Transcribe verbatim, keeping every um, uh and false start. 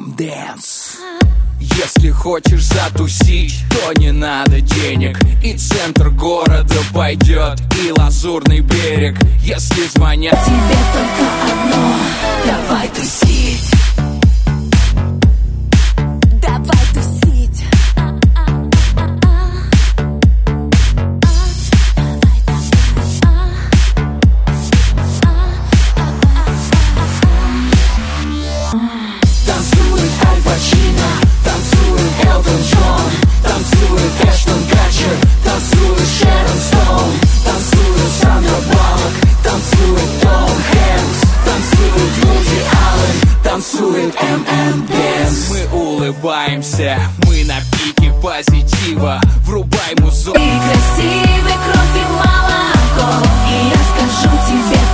эм Dance. Если хочешь затусить, то не надо денег. И центр города пойдет, и лазурный берег. Если звонят тебе только одно, давай тусить. Давай тусить. Танцует Аль Пачино, танцует Элтон Джон, танцует Эштон Катчер, танцует Шерон Стоун, танцует Сандра Баллок, танцует Том Хэнкс, танцует Вуди Аллен, танцует эм эм Dance. Мы улыбаемся, мы на пике позитива. Врубай музыку. Ты красивый, кровь и молоко, и я скажу тебе